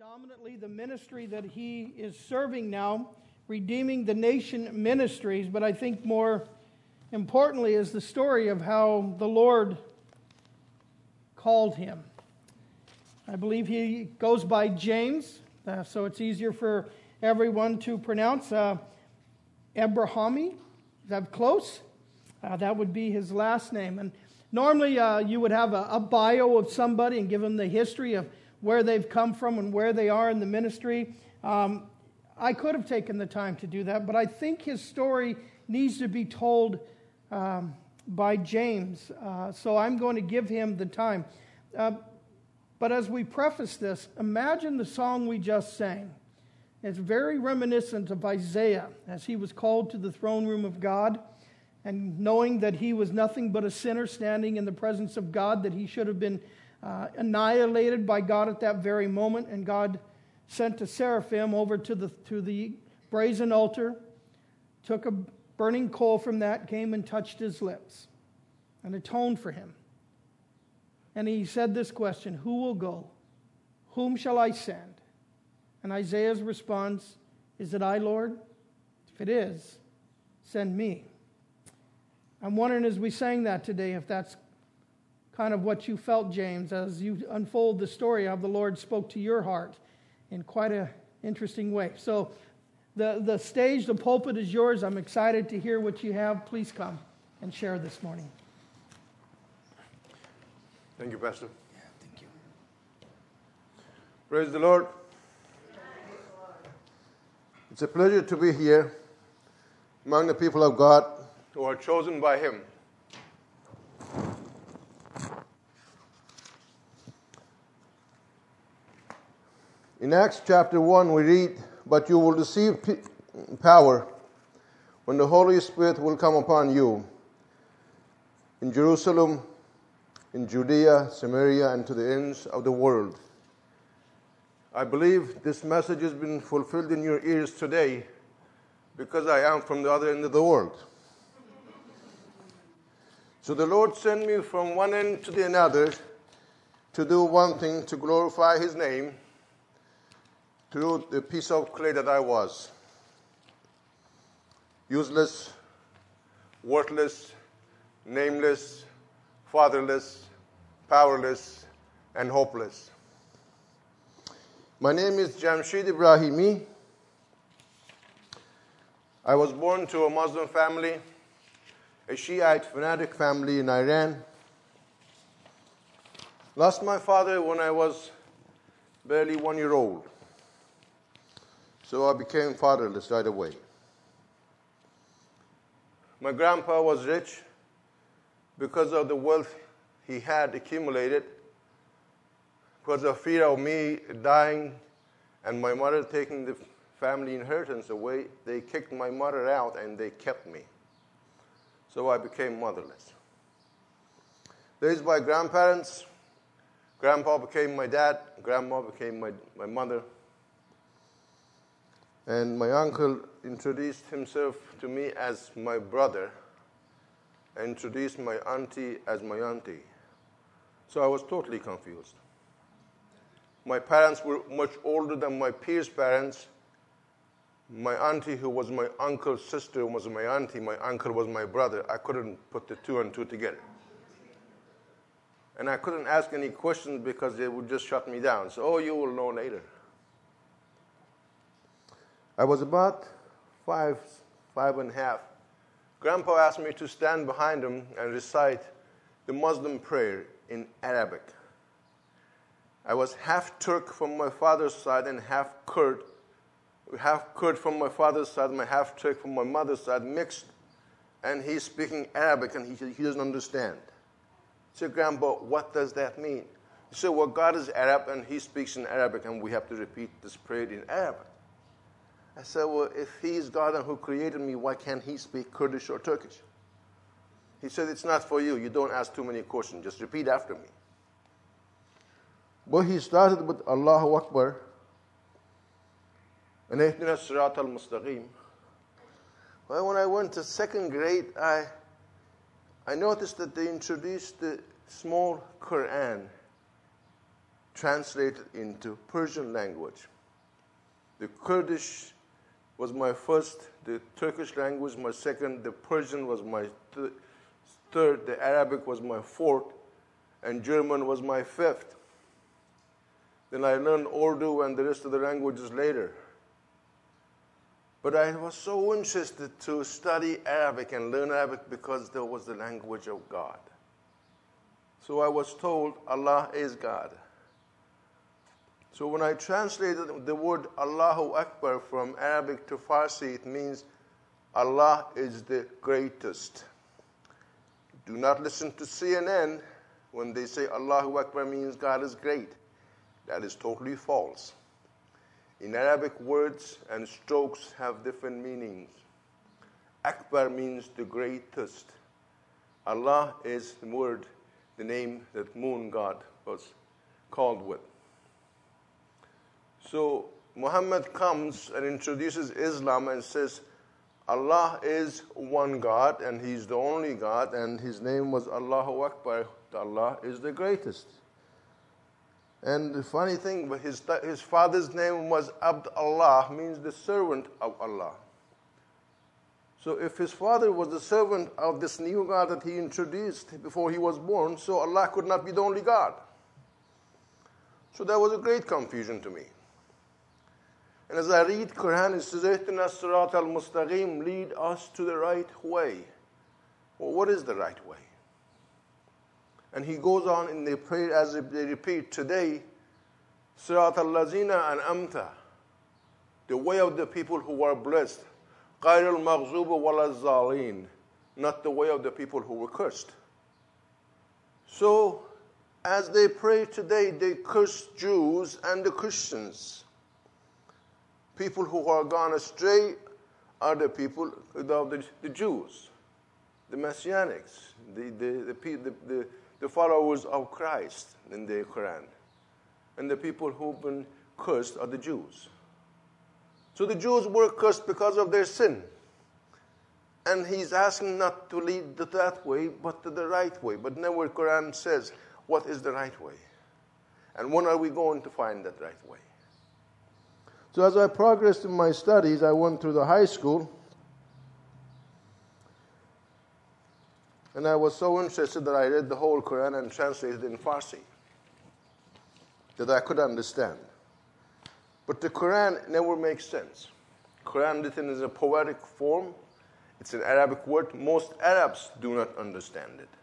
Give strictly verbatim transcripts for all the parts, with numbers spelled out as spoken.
predominantly the ministry that he is serving now, Redeeming the Nation Ministries, but I think more importantly is the story of how the Lord called him. I believe he goes by James, uh, so it's easier for everyone to pronounce. Uh, Abrahami, is that close? Uh, that would be his last name. And normally uh, you would have a, a bio of somebody and give them the history of where they've come from and where they are in the ministry. Um, I could have taken the time to do that, but I think his story needs to be told um, by James. Uh, so I'm going to give him the time. Uh, but as we preface this, imagine the song we just sang. It's very reminiscent of Isaiah as he was called to the throne room of God, and knowing that he was nothing but a sinner standing in the presence of God, that he should have been uh, annihilated by God at that very moment. And God sent a seraphim over to the, to the brazen altar, took a burning coal from that, came and touched his lips and atoned for him. And he said this question, "Who will go? Whom shall I send?" And Isaiah's response, "Is it I, Lord? If it is, send me." I'm wondering as we sang that today if that's kind of what you felt, James, as you unfold the story of the Lord spoke to your heart in quite an interesting way. So the, the stage, the pulpit is yours. I'm excited to hear what you have. Please come and share this morning. Thank you, Pastor. Yeah, thank you. Praise the Lord. It's a pleasure to be here among the people of God who are chosen by Him. In Acts chapter one we read, "But you will receive p- power when the Holy Spirit will come upon you in Jerusalem, in Judea, Samaria, and to the ends of the world." I believe this message has been fulfilled in your ears today because I am from the other end of the world. So the Lord sent me from one end to the another to do one thing, to glorify His name through the piece of clay that I was. Useless, worthless, nameless, fatherless, powerless, and hopeless. My name is Jamshid Ibrahimi. I was born to a Muslim family, a Shiite fanatic family in Iran. Lost my father when I was barely one year old. So I became fatherless right away. My grandpa was rich because of the wealth he had accumulated. Because of fear of me dying and my mother taking the family inheritance away, they kicked my mother out and they kept me. So I became motherless. Raised by grandparents, grandpa became my dad, grandma became my, my mother. And my uncle introduced himself to me as my brother, and introduced my auntie as my auntie. So I was totally confused. My parents were much older than my peers' parents. My auntie, who was my uncle's sister, was my auntie. My uncle was my brother. I couldn't put the two and two together. And I couldn't ask any questions because they would just shut me down. So, oh, you will know later. I was about five, five and a half. Grandpa asked me to stand behind him and recite the Muslim prayer in Arabic. I was half Turk from my father's side and half Kurd. Half Kurd from my father's side, my half Turk from my mother's side, mixed. And he's speaking Arabic and he, he doesn't understand. I said, "Grandpa, what does that mean?" He said, "Well, God is Arab and He speaks in Arabic and we have to repeat this prayer in Arabic." I said, "Well, if He's God and who created me, why can't He speak Kurdish or Turkish?" He said, "It's not for you. You don't ask too many questions. Just repeat after me." Well, he started with Allahu Akbar and Ihdina Sirat al-Mustaqim. Well, when I went to second grade, I I noticed that they introduced the small Quran translated into Persian language. The Kurdish was my first, the Turkish language my second, the Persian was my th- third, the Arabic was my fourth, and German was my fifth. Then I learned Urdu and the rest of the languages later. But I was so interested to study Arabic and learn Arabic because that was the language of God. So I was told Allah is God. So when I translated the word Allahu Akbar from Arabic to Farsi, it means Allah is the greatest. Do not listen to C N N when they say Allahu Akbar means God is great. That is totally false. In Arabic, words and strokes have different meanings. Akbar means the greatest. Allah is the word, the name that moon god was called with. So Muhammad comes and introduces Islam and says, Allah is one God and He's the only God, and His name was Allahu Akbar. Allah is the greatest. And the funny thing, his, his father's name was Abd Allah, means the servant of Allah. So if his father was the servant of this new God that he introduced before he was born, so Allah could not be the only God. So that was a great confusion to me. And as I read Quran, it says, "Ihdina as-sirat al-mustaqim," lead us to the right way. Well, what is the right way? And he goes on in the prayer as they repeat today, "Sirat al-lazina an'amta," the way of the people who are blessed. "Ghayr al-maghzub wala zalin," not the way of the people who were cursed. So, as they pray today, they curse Jews and the Christians. People who are gone astray are the people of the, the Jews, the Messianics, the, the, the, the, the, the followers of Christ in the Quran. And the people who've been cursed are the Jews. So the Jews were cursed because of their sin. And he's asking not to lead that way, but to the right way. But now the Quran says, what is the right way? And when are we going to find that right way? So as I progressed in my studies, I went through the high school. And I was so interested that I read the whole Quran and translated it in Farsi, that I could understand. But the Quran never makes sense. Quran written in a poetic form. It's an Arabic word. Most Arabs do not understand it.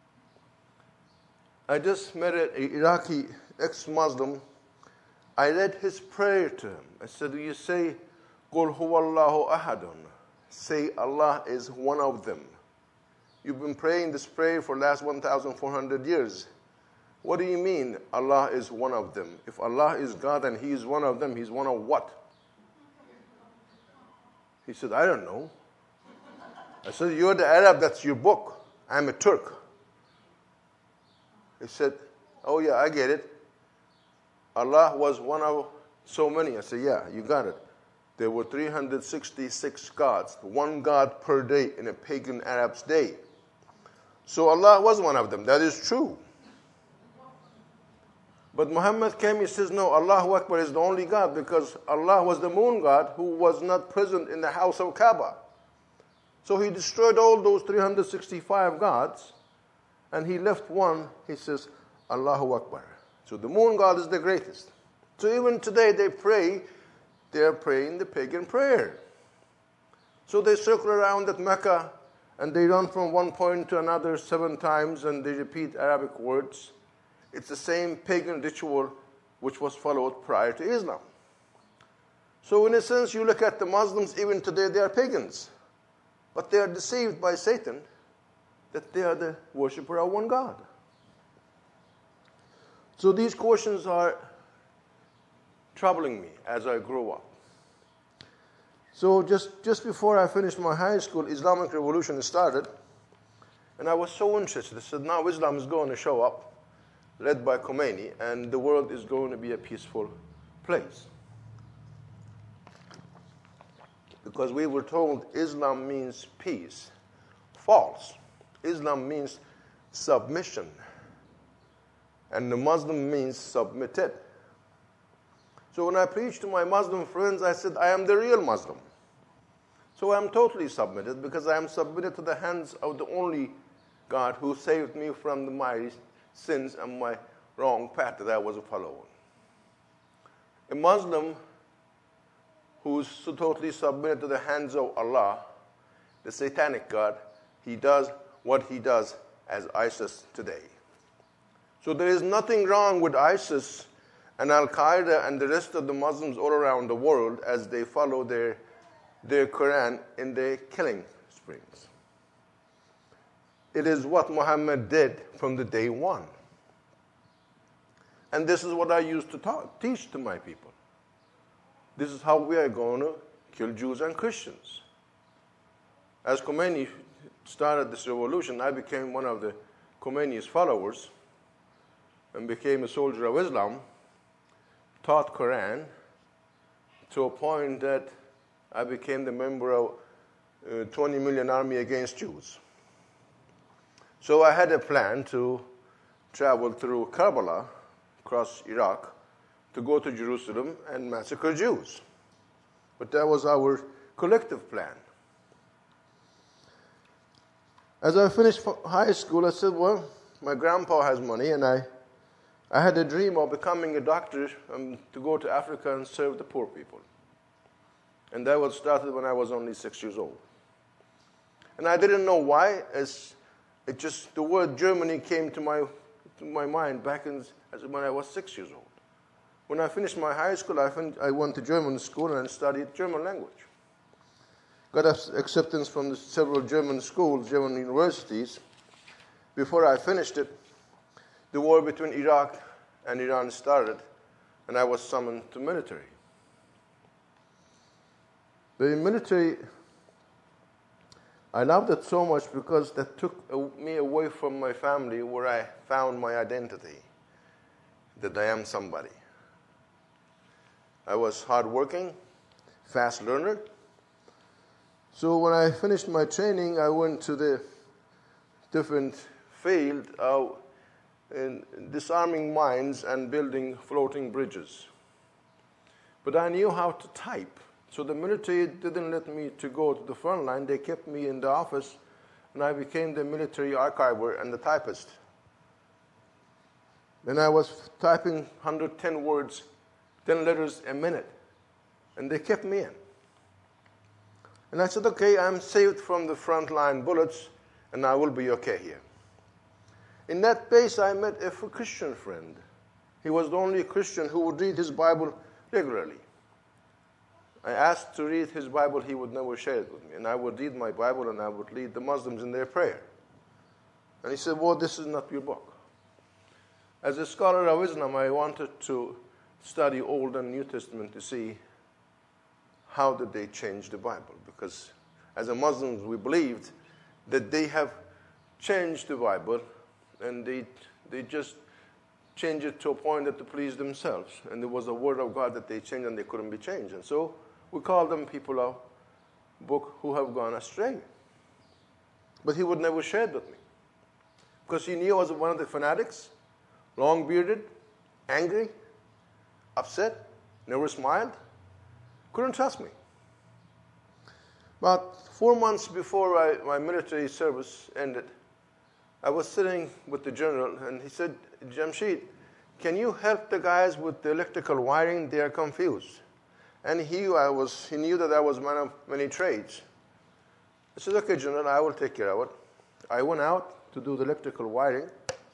I just met an Iraqi ex-Muslim. I read his prayer to him. I said, "Do you say, Qul huwallahu ahadun?" Say, Allah is one of them. You've been praying this prayer for the last one thousand four hundred years. What do you mean, Allah is one of them? If Allah is God and He is one of them, He's one of what? He said, I don't know. I said, you're the Arab, that's your book. I'm a Turk. He said, oh yeah, I get it. Allah was one of so many. I said, yeah, you got it. There were three hundred sixty-six gods, one God per day in a pagan Arab's day. So Allah was one of them. That is true. But Muhammad came, he says, no, Allahu Akbar is the only God, because Allah was the moon god who was not present in the house of Kaaba. So he destroyed all those three hundred sixty-five gods, and he left one. He says, Allahu Akbar. So the moon god is the greatest. So even today they pray, they are praying the pagan prayer. So they circle around at Mecca, and they run from one point to another seven times, and they repeat Arabic words. It's the same pagan ritual which was followed prior to Islam. So in a sense, you look at the Muslims, even today they are pagans. But they are deceived by Satan that they are the worshiper of one God. So these questions are troubling me as I grow up. So just, just before I finished my high school, Islamic Revolution started. And I was so interested. I said, now Islam is going to show up, led by Khomeini, and the world is going to be a peaceful place. Because we were told Islam means peace. False. Islam means submission. And the Muslim means submitted. So when I preached to my Muslim friends, I said, I am the real Muslim. So I am totally submitted because I am submitted to the hands of the only God who saved me from the my sins and my wrong path that I was following. A Muslim who's so totally submitted to the hands of Allah, the satanic God, he does what he does as ISIS today. So there is nothing wrong with ISIS and Al-Qaeda and the rest of the Muslims all around the world as they follow their, their Quran in their killing sprees. It is what Muhammad did from the day one. And this is what I used to talk, teach to my people. This is how we are going to kill Jews and Christians. As Khomeini started this revolution, I became one of the Khomeini's followers and became a soldier of Islam, taught Quran to a point that I became the member of uh, twenty million Army Against Jews. So I had a plan to travel through Karbala, across Iraq, to go to Jerusalem and massacre Jews. But that was our collective plan. As I finished high school, I said, well, my grandpa has money, and I, I had a dream of becoming a doctor um, to go to Africa and serve the poor people. And that was started when I was only six years old. And I didn't know why, as it just, the word Germany came to my, to my mind back in, as when I was six years old. When I finished my high school, I, fin- I went to German school and studied German language. Got acceptance from the several German schools, German universities. Before I finished it, the war between Iraq and Iran started, and I was summoned to military. The military, I loved it so much because that took me away from my family where I found my identity, that I am somebody. I was hardworking, fast learner. So when I finished my training, I went to the different field of in disarming mines and building floating bridges. But I knew how to type. So the military didn't let me to go to the front line. They kept me in the office, and I became the military archiver and the typist. Then I was typing one hundred ten words, ten letters a minute, and they kept me in. And I said, okay, I'm saved from the front line bullets, and I will be okay here. In that base, I met a Christian friend. He was the only Christian who would read his Bible regularly. I asked to read his Bible, he would never share it with me. And I would read my Bible, and I would lead the Muslims in their prayer. And he said, well, this is not your book. As a scholar of Islam, I wanted to study Old and New Testament to see how did they change the Bible. Because as a Muslims, we believed that they have changed the Bible, and they they just changed it to a point that to please themselves. And there was a word of God that they changed, and they couldn't be changed. And so we call them people of book who have gone astray. But he would never share it with me, because he knew I was one of the fanatics, long-bearded, angry, upset, never smiled, couldn't trust me. About four months before I, my military service ended, I was sitting with the general, and he said, Jamshid, can you help the guys with the electrical wiring? They are confused. And he, I was, he knew that I was man of many trades. I said, okay, General, I will take care of it. I went out to do the electrical wiring.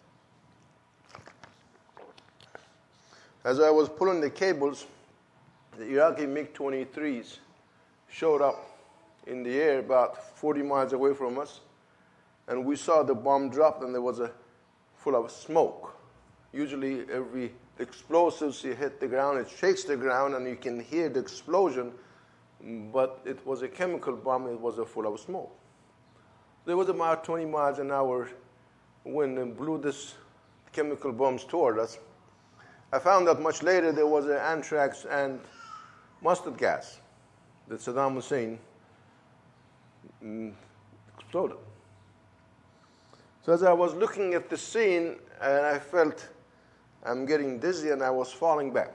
As I was pulling the cables, the Iraqi MiG twenty-threes showed up in the air about forty miles away from us. And we saw the bomb drop, and there was a full of smoke. Usually every explosives, you hit the ground, it shakes the ground, and you can hear the explosion, but it was a chemical bomb, it was a full of smoke. There was about twenty miles an hour wind and blew this chemical bombs toward us. I found out much later there was an anthrax and mustard gas that Saddam Hussein mm, exploded. So as I was looking at the scene, and I felt I'm getting dizzy, and I was falling back.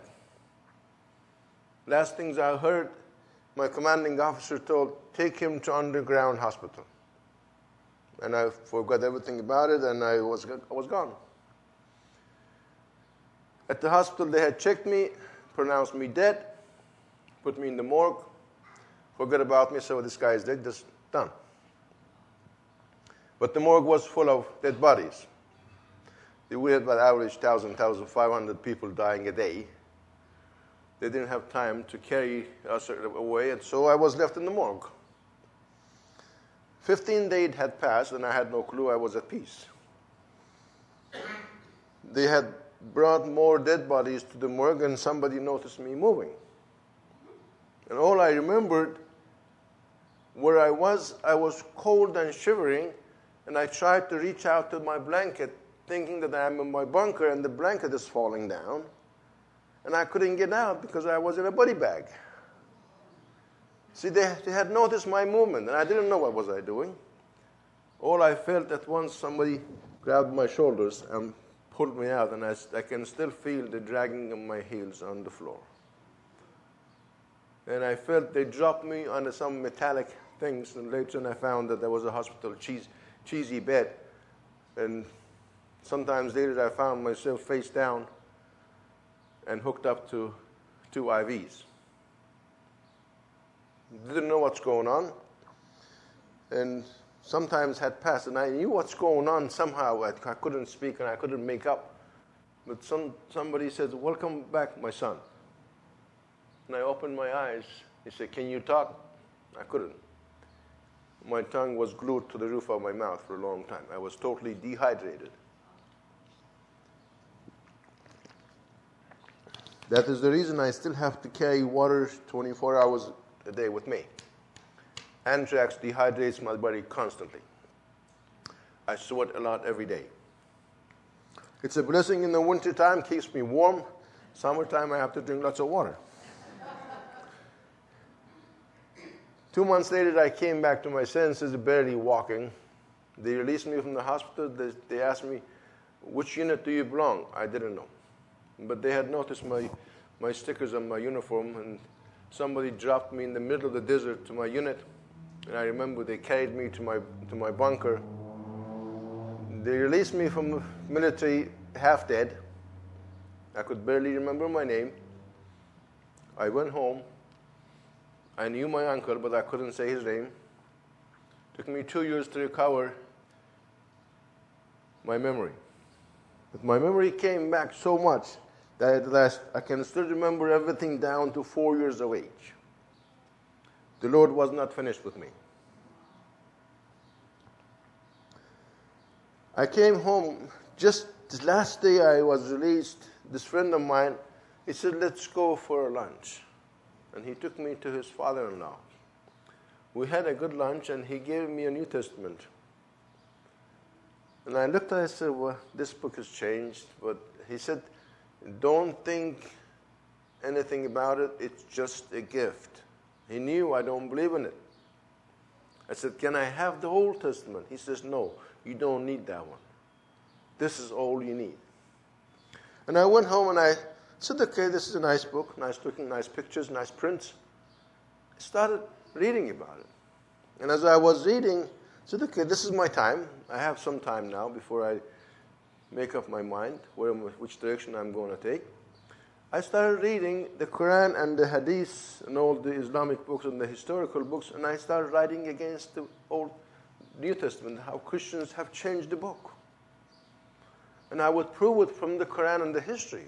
Last things I heard, my commanding officer told, take him to underground hospital. And I forgot everything about it, and I was, I was gone. At the hospital, they had checked me, pronounced me dead, put me in the morgue, forgot about me, so this guy is dead, just done. But the morgue was full of dead bodies. We had about average one thousand, one thousand five hundred people dying a day. They didn't have time to carry us away, and so I was left in the morgue. Fifteen days had passed, and I had no clue. I was at peace. They had brought more dead bodies to the morgue, and somebody noticed me moving. And all I remembered, where I was, I was cold and shivering, and I tried to reach out to my blanket, thinking that I'm in my bunker and the blanket is falling down. And I couldn't get out because I was in a body bag. See, they, they had noticed my movement, and I didn't know what was I doing. All I felt at once, somebody grabbed my shoulders and pulled me out, and I, I can still feel the dragging of my heels on the floor. And I felt they dropped me on some metallic things, and later on I found that there was a hospital cheese, cheesy bed. And sometimes later I found myself face down and hooked up to two I Vs. Didn't know what's going on. And sometimes had passed, and I knew what's going on somehow. I, I couldn't speak, and I couldn't make up. But some, somebody said, welcome back, my son. And I opened my eyes. He said, can you talk? I couldn't. My tongue was glued to the roof of my mouth for a long time. I was totally dehydrated. That is the reason I still have to carry water twenty-four hours a day with me. Anthrax dehydrates my body constantly. I sweat a lot every day. It's a blessing in the wintertime, keeps me warm. Summertime, I have to drink lots of water. Two months later, I came back to my senses, barely walking. They released me from the hospital. They, they asked me, which unit do you belong? I didn't know. But they had noticed my, my stickers on my uniform, and somebody dropped me in the middle of the desert to my unit. And I remember they carried me to my, to my bunker. They released me from the military half dead. I could barely remember my name. I went home. I knew my uncle, but I couldn't say his name. It took me two years to recover my memory. But my memory came back so much that at last I can still remember everything down to four years of age. The Lord was not finished with me. I came home just the last day I was released. This friend of mine, he said, let's go for a lunch. And he took me to his father-in-law. We had a good lunch, and he gave me a New Testament. And I looked at it and said, well, this book has changed. But he said, don't think anything about it. It's just a gift. He knew I don't believe in it. I said, can I have the Old Testament? He says, no, you don't need that one. This is all you need. And I went home and I said, okay, this is a nice book, nice looking, nice pictures, nice prints. I started reading about it. And as I was reading, I said, okay, this is my time. I have some time now before I make up my mind where, which direction I'm going to take. I started reading the Quran and the Hadith and all the Islamic books and the historical books, and I started writing against the Old New Testament, how Christians have changed the book. And I would prove it from the Quran and the history.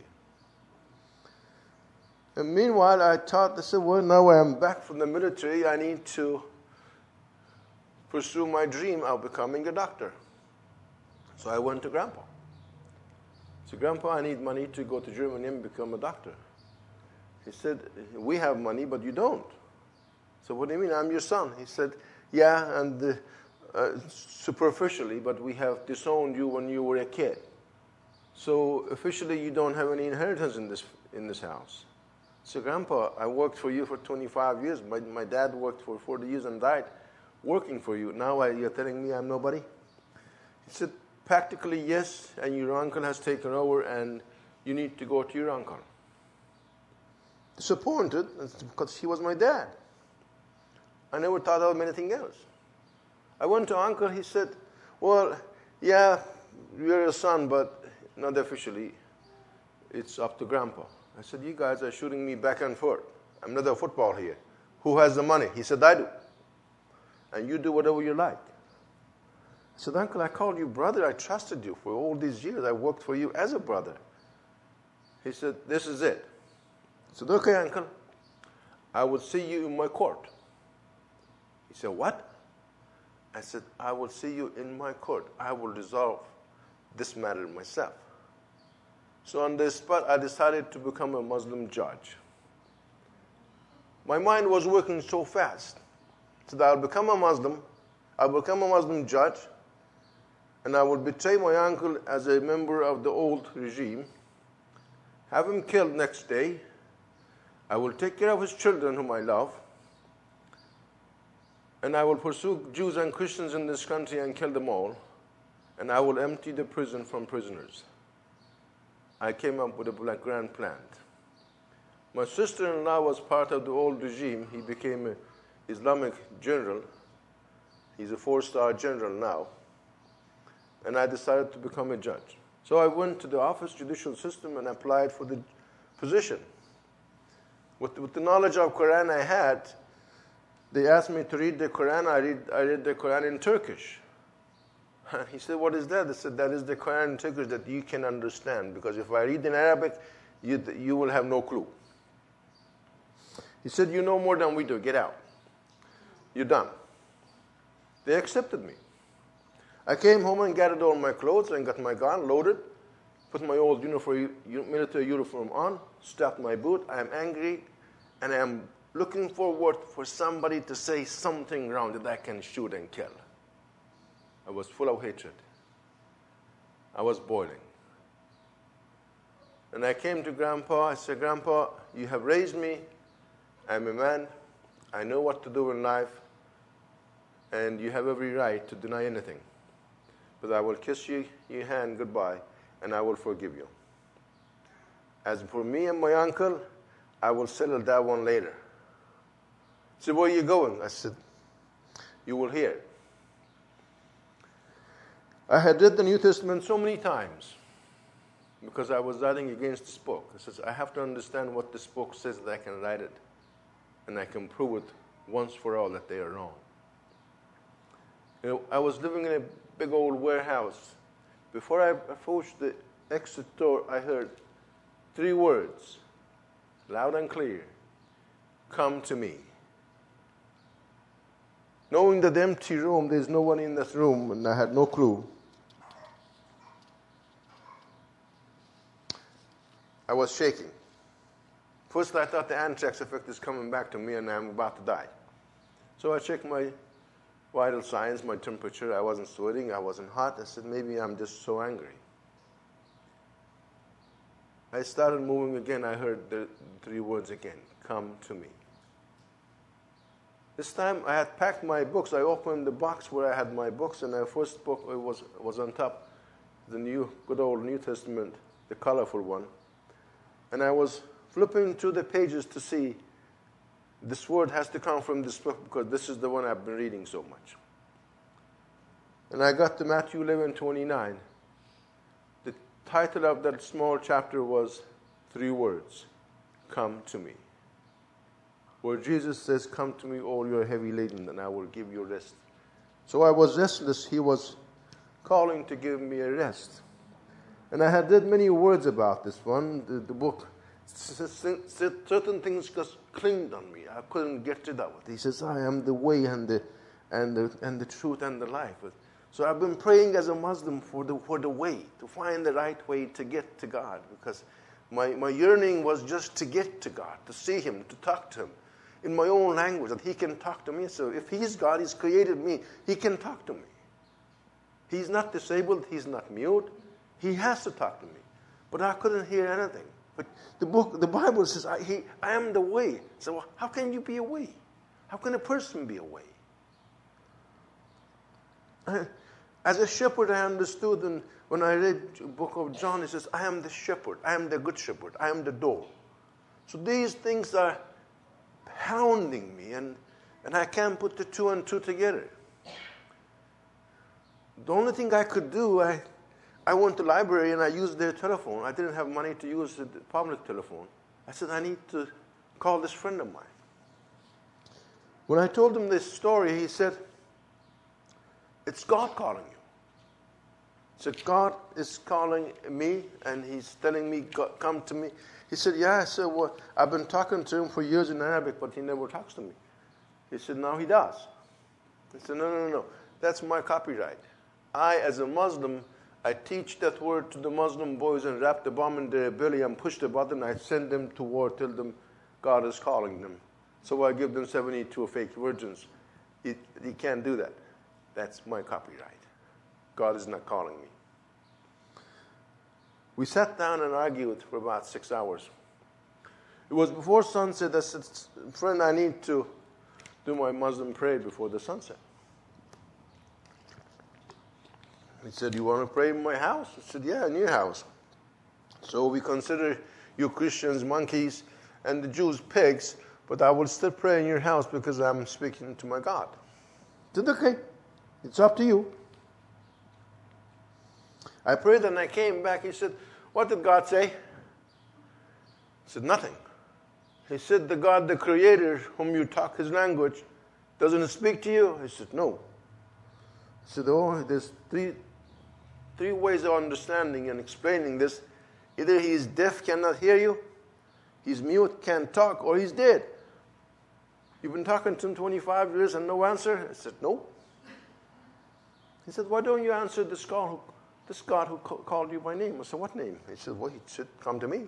And meanwhile, I thought, I said, well, now I'm back from the military, I need to pursue my dream of becoming a doctor. So I went to Grandpa. So, Grandpa, I need money to go to Germany and become a doctor. He said, we have money, but you don't. So, what do you mean? I'm your son. He said, yeah, and uh, uh, superficially, but we have disowned you when you were a kid. So, officially, you don't have any inheritance in this in this house. So, Grandpa, I worked for you for twenty-five years. My, my dad worked for forty years and died working for you. Now I, you're telling me I'm nobody? He said, practically, yes, and your uncle has taken over, and you need to go to your uncle. Disappointed, because he was my dad. I never thought of anything else. I went to uncle, he said, well, yeah, you're a son, but not officially. It's up to grandpa. I said, you guys are shooting me back and forth. I'm not a football here. Who has the money? He said, I do. And you do whatever you like. I said, uncle, I called you brother. I trusted you for all these years. I worked for you as a brother. He said, this is it. I said, okay, uncle. I will see you in my court. He said, what? I said, I will see you in my court. I will resolve this matter myself. So on the spot, I decided to become a Muslim judge. My mind was working so fast. So that I'll become a Muslim, I'll become a Muslim judge, and I will betray my uncle as a member of the old regime, have him killed next day. I will take care of his children whom I love, and I will pursue Jews and Christians in this country and kill them all, and I will empty the prison from prisoners. I came up with a grand plan. My sister-in-law was part of the old regime. He became an Islamic general. He's a four-star general now. And I decided to become a judge. So I went to the office judicial system and applied for the position. With, with the knowledge of Quran I had, they asked me to read the Quran. I read, I read the Quran in Turkish. And he said, what is that? I said, that is the Quran in Turkish that you can understand. Because if I read in Arabic, you, you will have no clue. He said, you know more than we do. Get out. You're done. They accepted me. I came home and gathered all my clothes and got my gun loaded, put my old uniform, military uniform on, strapped my boot. I am angry, and I am looking forward for somebody to say something wrong that I can shoot and kill. I was full of hatred. I was boiling. And I came to Grandpa. I said, Grandpa, you have raised me. I'm a man. I know what to do in life. And you have every right to deny anything. But I will kiss you, your hand goodbye, and I will forgive you. As for me and my uncle, I will settle that one later. He said, where are you going? I said, you will hear. I had read the New Testament so many times because I was writing against this book. I said, I have to understand what this book says that I can write it. And I can prove it once for all that they are wrong. You know, I was living in a big old warehouse. Before I approached the exit door, I heard three words, loud and clear, come to me. Knowing that empty room, there's no one in this room, and I had no clue. I was shaking. First, I thought the anthrax effect is coming back to me and I'm about to die. So I checked my vital signs, my temperature. I wasn't sweating. I wasn't hot. I said, maybe I'm just so angry. I started moving again. I heard the three words again, come to me. This time I had packed my books. I opened the box where I had my books, and the first book was, was on top, the new, good old New Testament, the colorful one. And I was flipping through the pages to see this word has to come from this book because this is the one I've been reading so much. And I got to Matthew eleven twenty-nine. The title of that small chapter was three words, come to me. Where Jesus says, come to me all you are heavy laden and I will give you rest. So I was restless. He was calling to give me a rest. And I had read many words about this one, the, the book. Certain things just clinged on me. I couldn't get rid of it. He says, I am the way and the and the and the truth and the life. So I've been praying as a Muslim for the for the way, to find the right way to get to God. Because my, my yearning was just to get to God, to see Him, to talk to Him in my own language, that He can talk to me. So if He's God, He's created me, He can talk to me. He's not disabled, He's not mute. He has to talk to me. But I couldn't hear anything. But the book, the Bible says, I, he, I am the way. So well, how can you be a way? How can a person be a way? I, As a shepherd, I understood, and when I read the book of John, it says, I am the shepherd. I am the good shepherd. I am the door. So these things are pounding me, and, and I can't put the two and two together. The only thing I could do, I, I went to the library and I used their telephone. I didn't have money to use the public telephone. I said, I need to call this friend of mine. When I told him this story, he said, it's God calling you. He said, God is calling me, and he's telling me, come to me. He said, yeah. I said, well, I've been talking to him for years in Arabic, but he never talks to me. He said, now he does. I said, no, no, no, no. That's my copyright. I, as a Muslim, I teach that word to the Muslim boys and wrap the bomb in their belly and push the button. I send them to war, tell them God is calling them. So I give them seventy-two fake virgins. He, he can't do that. That's my copyright. God is not calling me. We sat down and argued for about six hours. It was before sunset. I said, friend, I need to do my Muslim prayer before the sunset. He said, you want to pray in my house? I said, yeah, in your house. So we consider you Christians monkeys and the Jews pigs, but I will still pray in your house because I'm speaking to my God. I said, okay, it's up to you. I prayed and I came back. He said, what did God say? I said, nothing. He said, the God, the Creator, whom you talk his language, doesn't speak to you? I said, no. I said, oh, there's three, three ways of understanding and explaining this. Either he is deaf, cannot hear you, he's mute, can't talk, or he's dead. You've been talking to him twenty-five years and no answer? I said, no. He said, why don't you answer this call who This God who called you by name? I said, what name? He said, well, he said, come to me.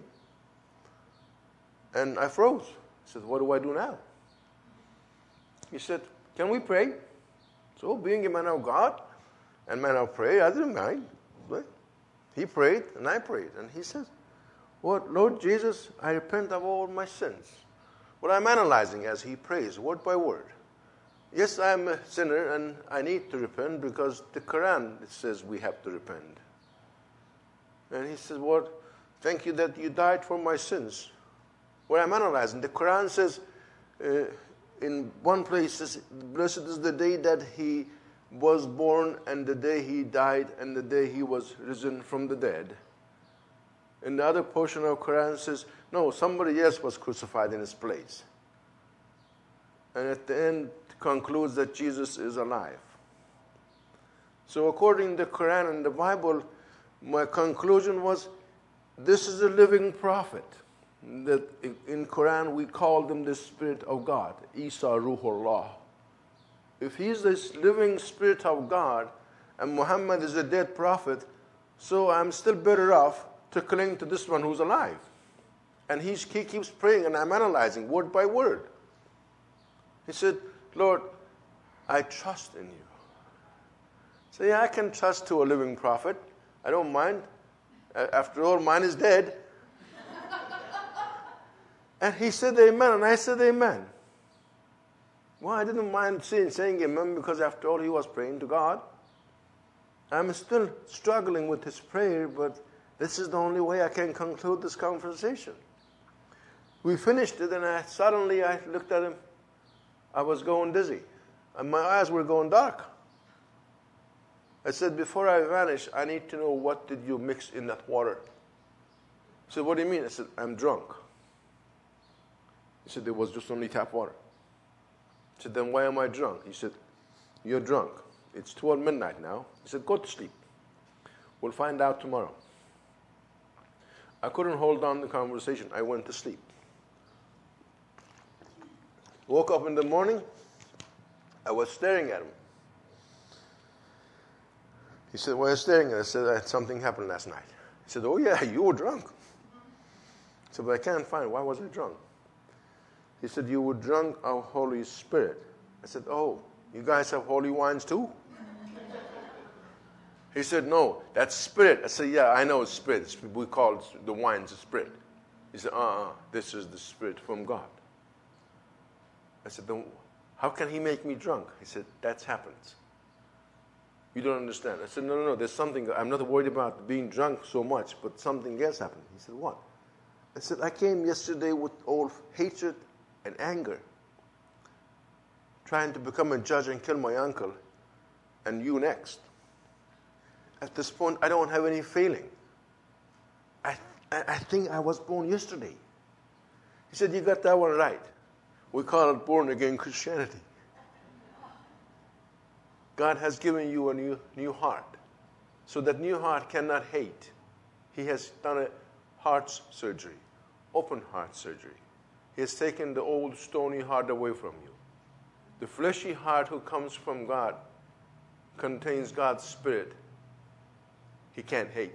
And I froze. I said, what do I do now? He said, can we pray? So being a man of God and man of prayer, I didn't mind. But he prayed and I prayed. And he said, what, Lord Jesus, I repent of all my sins. What I'm analyzing as he prays, word by word. Yes, I am a sinner and I need to repent because the Quran says we have to repent. And he says, Lord, thank you that you died for my sins. What I'm analyzing, the Quran says, uh, in one place, says, blessed is the day that he was born and the day he died and the day he was risen from the dead. In the other portion of Quran says, no, somebody else was crucified in his place. And at the end, concludes that Jesus is alive. So according to the Quran and the Bible, my conclusion was, this is a living prophet. That in Quran we call them the Spirit of God, Isa Ruhullah. If he's this living Spirit of God and Muhammad is a dead prophet, so I'm still better off to cling to this one who's alive. And he's, he keeps praying and I'm analyzing word by word. He said, Lord, I trust in you. So yeah, I can trust to a living prophet. I don't mind. After all, mine is dead. And he said amen, and I said amen. Well, I didn't mind saying, saying amen because after all, he was praying to God. I'm still struggling with his prayer, but this is the only way I can conclude this conversation. We finished it, and I, suddenly I looked at him. I was going dizzy, and my eyes were going dark. I said, before I vanish, I need to know what did you mix in that water. He said, what do you mean? I said, I'm drunk. He said, there was just only tap water. I said, then why am I drunk? He said, you're drunk. It's twelve midnight now. He said, go to sleep. We'll find out tomorrow. I couldn't hold on the conversation. I went to sleep. Woke up in the morning. I was staring at him. He said, why are you staring at me? I said, something happened last night. He said, oh yeah, you were drunk. I said, but I can't find, why was I drunk? He said, you were drunk of Holy Spirit. I said, oh, you guys have holy wines too? He said, no, that's spirit. I said, yeah, I know it's spirit. We call the wines spirit. He said, uh-uh, this is the spirit from God. I said, then how can he make me drunk? He said, that happens. You don't understand. I said, no, no, no, there's something. I'm not worried about being drunk so much, but something else happened. He said, what? I said, I came yesterday with all hatred and anger, trying to become a judge and kill my uncle, and you next. At this point, I don't have any feeling. I, I, I think I was born yesterday. He said, you got that one right. We call it born-again Christianity. God has given you a new, new heart. So that new heart cannot hate. He has done a heart surgery, open heart surgery. He has taken the old stony heart away from you. The fleshy heart who comes from God contains God's Spirit. He can't hate.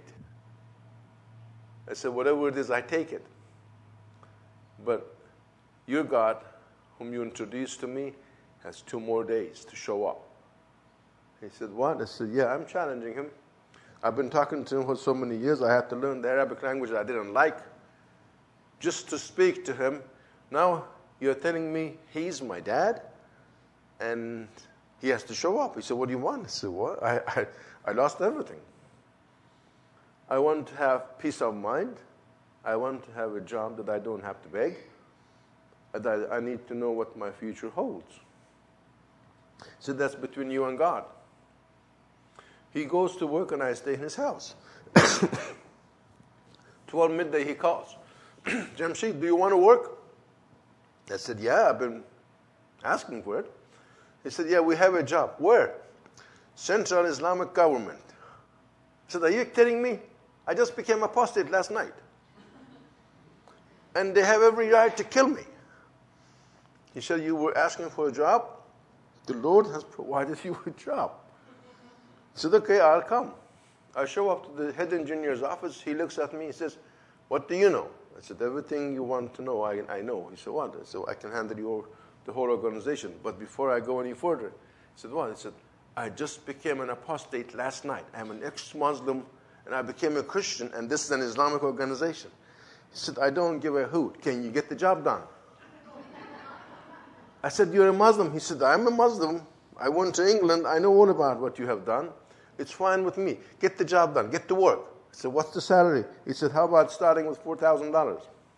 I said, whatever it is, I take it. But your God, whom you introduced to me, has two more days to show up. He said, what? I said, yeah, I'm challenging him. I've been talking to him for so many years. I had to learn the Arabic language I didn't like just to speak to him. Now you're telling me he's my dad and he has to show up. He said, what do you want? I said, what? I, I, I lost everything. I want to have peace of mind. I want to have a job that I don't have to beg. And I, I need to know what my future holds. So that's between you and God. He goes to work and I stay in his house. Toward midday he calls. Jamshid, do you want to work? I said, yeah, I've been asking for it. He said, yeah, we have a job. Where? Central Islamic Government. I said, are you kidding me? I just became apostate last night. And they have every right to kill me. He said, you were asking for a job? The Lord has provided you a job. I said, okay, I'll come. I show up to the head engineer's office. He looks at me. He says, what do you know? I said, everything you want to know, I, I know. He said, what? I said, I can handle you the whole organization. But before I go any further, he said, what? I said, I just became an apostate last night. I'm an ex-Muslim, and I became a Christian, and this is an Islamic organization. He said, I don't give a hoot. Can you get the job done? I said, you're a Muslim. He said, I'm a Muslim. I went to England. I know all about what you have done. It's fine with me. Get the job done. Get to work. I said, what's the salary? He said, how about starting with four thousand dollars?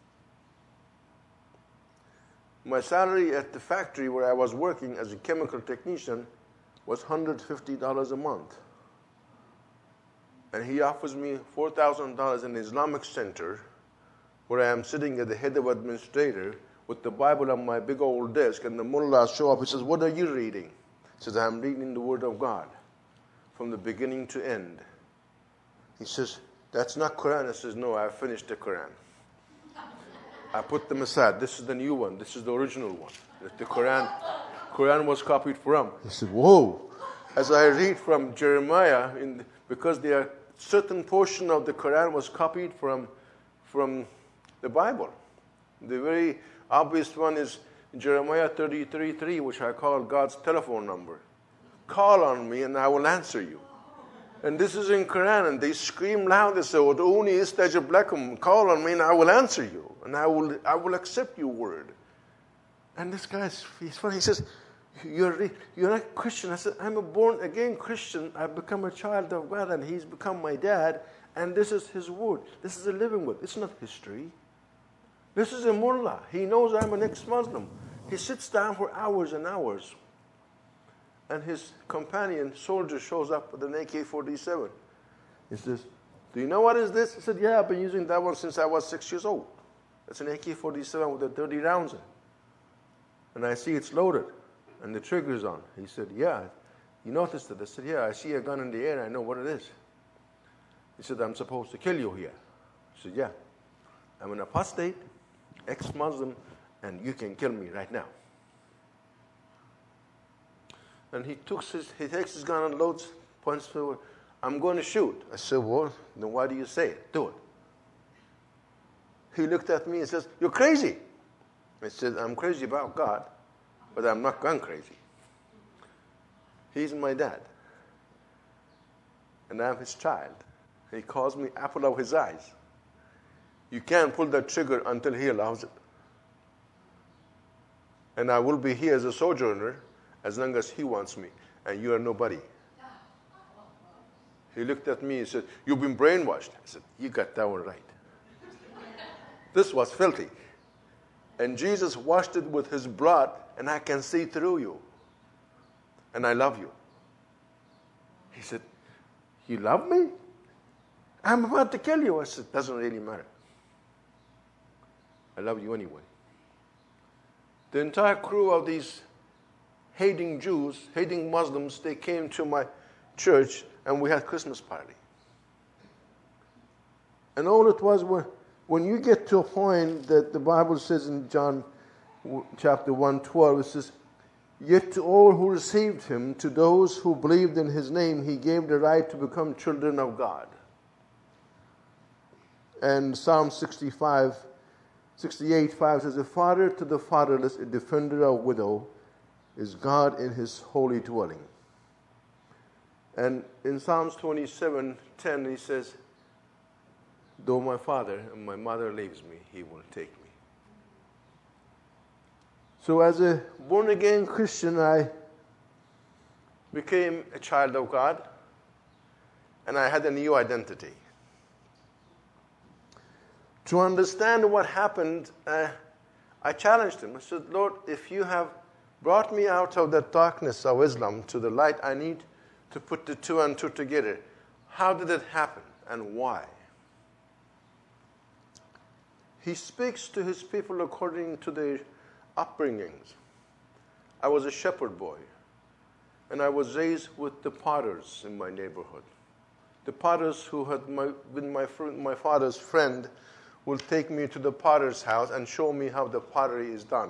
My salary at the factory where I was working as a chemical technician was one hundred fifty dollars a month. And he offers me four thousand dollars in the Islamic Center where I am sitting at the head of administrator with the Bible on my big old desk, and the mullah show up. He says, what are you reading? He says, I'm reading the Word of God from the beginning to end. He says, that's not Quran. I says, no, I finished the Quran. I put them aside. This is the new one. This is the original one. The Quran, Quran was copied from. He said, whoa. As I read from Jeremiah, in, because there are certain portion of the Quran was copied from, from the Bible. The very obvious one is Jeremiah thirty-three three, which I call God's telephone number. Call on me and I will answer you. And this is in Quran, and they scream loud. They say, "Ud'uni istajib lakum." Call on me and I will answer you, and I will I will accept your word. And this guy's he's funny. He says, "You're you're not Christian." I said, "I'm a born again Christian. I've become a child of God, and He's become my dad. And this is His word. This is a living word. It's not history. This is a mullah. He knows I'm an ex-Muslim. He sits down for hours and hours. And his companion soldier shows up with an A K forty-seven. He says, do you know what is this? He said, yeah, I've been using that one since I was six years old. It's an A K forty-seven with a thirty rounds in. And I see it's loaded and the trigger's on. He said, yeah, you noticed it? I said, yeah, I see a gun in the air. I know what it is. He said, I'm supposed to kill you here. I said, yeah, I'm an apostate, ex-Muslim, and you can kill me right now. And he took his, he takes his gun and loads, points forward. I'm going to shoot. I said, well, then why do you say it? Do it. He looked at me and says, you're crazy. I said, I'm crazy about God, but I'm not gun crazy. He's my dad. And I'm his child. He calls me apple of his eyes. You can't pull that trigger until he allows it. And I will be here as a sojourner as long as he wants me. And you are nobody. He looked at me and said, "You've been brainwashed." I said, "You got that one right." This was filthy. And Jesus washed it with his blood, and I can see through you. And I love you. He said, "You love me? I'm about to kill you." I said, "Doesn't really matter. I love you anyway." The entire crew of these hating Jews, hating Muslims, they came to my church, and we had Christmas party. And all it was, when, when you get to a point that the Bible says in John chapter one twelve, it says, "Yet to all who received him, to those who believed in his name, he gave the right to become children of God." And Psalm sixty-five, sixty-eight five says, "A father to the fatherless, a defender of widow, is God in his holy dwelling." And in Psalms twenty-seven ten, he says, "Though my father and my mother leaves me, he will take me." So as a born-again Christian, I became a child of God, and I had a new identity. To understand what happened, uh, I challenged him. I said, "Lord, if you have brought me out of the darkness of Islam to the light, I need to put the two and two together. How did it happen, and why?" He speaks to his people according to their upbringings. I was a shepherd boy, and I was raised with the potters in my neighborhood. The potters who had my, been my, friend, my father's friend will take me to the potter's house and show me how the pottery is done.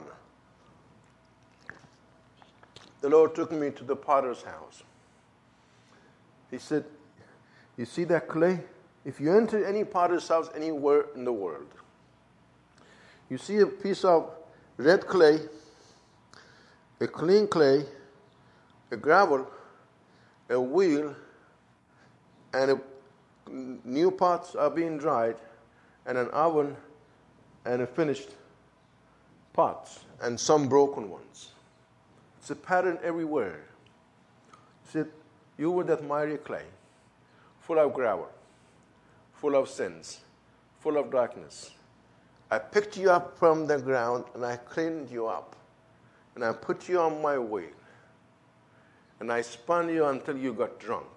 The Lord took me to the potter's house. He said, "You see that clay? If you enter any potter's house anywhere in the world, you see a piece of red clay, a clean clay, a gravel, a wheel, and a, new pots are being dried, and an oven, and a finished pots, and some broken ones. It's a pattern everywhere." He said, "You were that miry clay, full of gravel, full of sins, full of darkness. I picked you up from the ground, and I cleaned you up, and I put you on my wheel, and I spun you until you got drunk.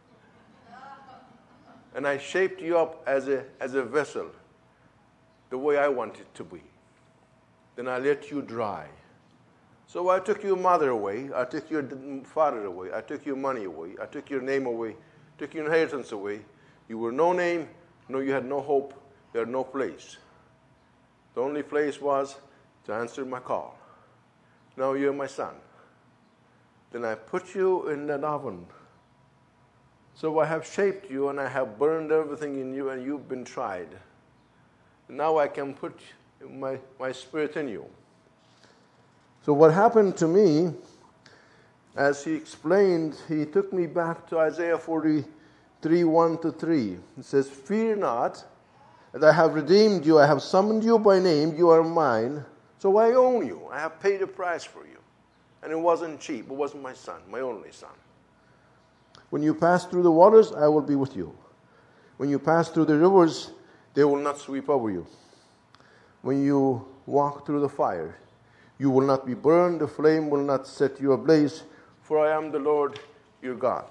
And I shaped you up as a, as a vessel, the way I want it to be. Then I let you dry. So I took your mother away, I took your father away, I took your money away, I took your name away, took your inheritance away. You were no name, no, you had no hope, you had no place. The only place was to answer my call. Now you're my son. Then I put you in that oven. So I have shaped you, and I have burned everything in you, and you've been tried. Now I can put my, my spirit in you." So what happened to me, as he explained, he took me back to Isaiah forty-three, one to three. It says, "Fear not, that I have redeemed you. I have summoned you by name. You are mine. So I own you. I have paid a price for you. And it wasn't cheap. It wasn't my son, my only son. When you pass through the waters, I will be with you. When you pass through the rivers, they will not sweep over you. When you walk through the fire, you will not be burned. The flame will not set you ablaze. For I am the Lord your God."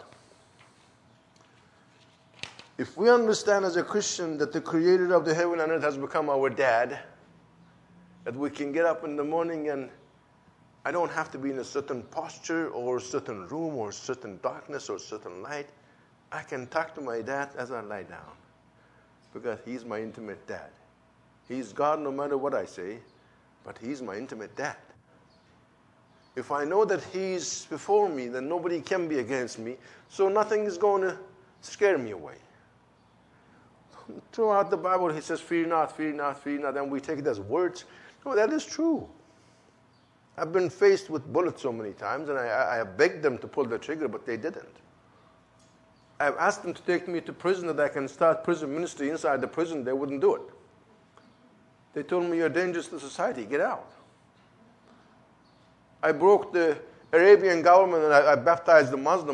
If we understand as a Christian that the creator of the heaven and earth has become our dad, that we can get up in the morning and I don't have to be in a certain posture or a certain room or a certain darkness or a certain light. I can talk to my dad as I lie down because he's my intimate dad. He's God no matter what I say, but he's my intimate dad. If I know that he's before me, then nobody can be against me, so nothing is going to scare me away. Throughout the Bible, he says, "Fear not, fear not, fear not," and we take it as words. No, that is true. I've been faced with bullets so many times, and I, I begged them to pull the trigger, but they didn't. I've asked them to take me to prison that I can start prison ministry inside the prison. They wouldn't do it. They told me, "You're dangerous to society. Get out." I broke the Arabian government, and I, I baptized the Muslim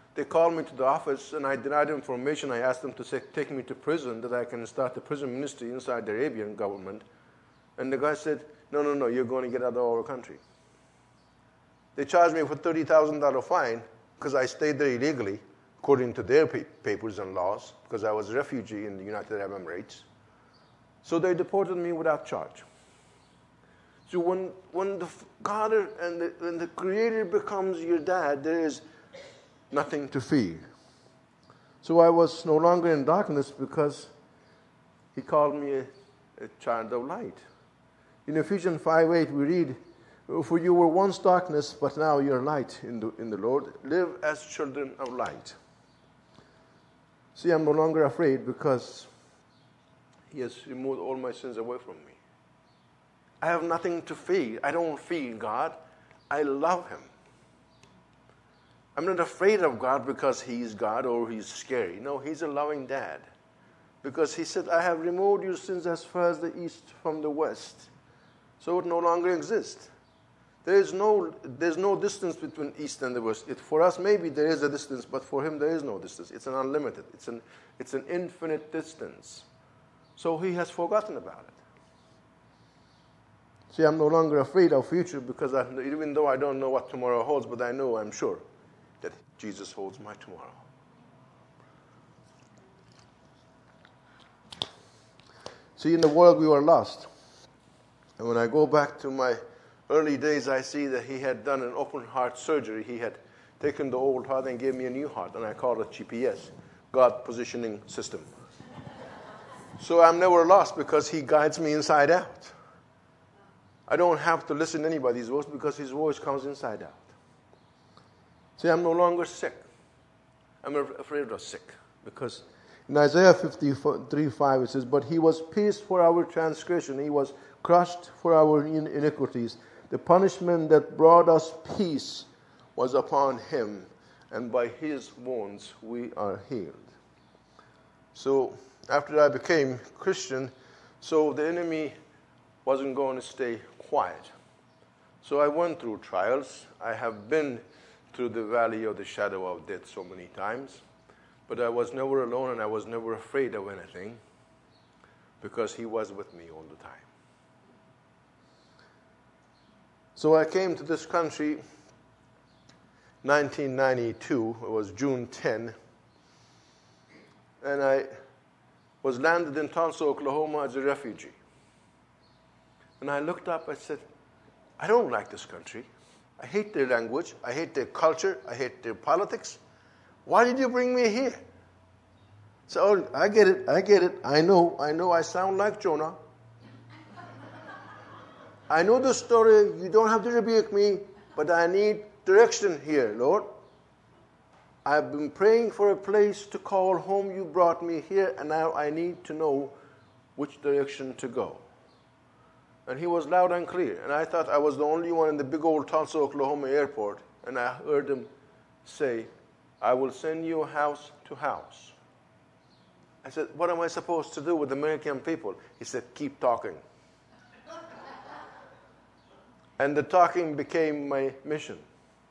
They called me to the office, and I denied information. I asked them to say, take me to prison, that I can start the prison ministry inside the Arabian government. And the guy said, no, no, no, you're going to get out of our country. They charged me for thirty thousand dollars fine because I stayed there illegally, according to their pa- papers and laws, because I was a refugee in the United Arab Emirates. So they deported me without charge. So when, when the God and the, when the Creator becomes your dad, there is nothing to fear. So I was no longer in darkness because he called me a, a child of light. In Ephesians five eight we read, for you were once darkness, but now you're light in the, in the Lord. Live as children of light. See, I'm no longer afraid because he has removed all my sins away from me. I have nothing to fear. I don't fear God. I love him. I'm not afraid of God because he's God or he's scary. No, he's a loving dad. Because he said, I have removed your sins as far as the east from the west. So it no longer exists. There is no, there's no distance between east and the west. It, for us, maybe there is a distance, but for him, there is no distance. It's an unlimited. It's an, it's an infinite distance. So he has forgotten about it. See, I'm no longer afraid of future because I, even though I don't know what tomorrow holds, but I know, I'm sure, that Jesus holds my tomorrow. See, in the world we were lost. And when I go back to my early days, I see that he had done an open heart surgery. He had taken the old heart and gave me a new heart, and I call it G P S, God Positioning System. So I'm never lost because he guides me inside out. I don't have to listen to anybody's voice because his voice comes inside out. See, I'm no longer sick. I'm afraid of sick because in Isaiah fifty-three five it says, but he was pierced for our transgression, he was crushed for our iniquities. The punishment that brought us peace was upon him, and by his wounds we are healed. So after I became Christian, so the enemy wasn't going to stay quiet. So I went through trials. I have been through the valley of the shadow of death so many times, but I was never alone and I was never afraid of anything because he was with me all the time. So I came to this country nineteen ninety-two. It was June tenth. And I was landed in Tulsa, Oklahoma as a refugee. And I looked up, I said, I don't like this country. I hate their language. I hate their culture. I hate their politics. Why did you bring me here? So oh, I get it. I get it. I know. I know I sound like Jonah. I know the story. You don't have to rebuke me, but I need direction here, Lord. I've been praying for a place to call home. You brought me here, and now I need to know which direction to go. And he was loud and clear. And I thought I was the only one in the big old Tulsa, Oklahoma airport. And I heard him say, I will send you house to house. I said, what am I supposed to do with American people? He said, keep talking. And the talking became my mission.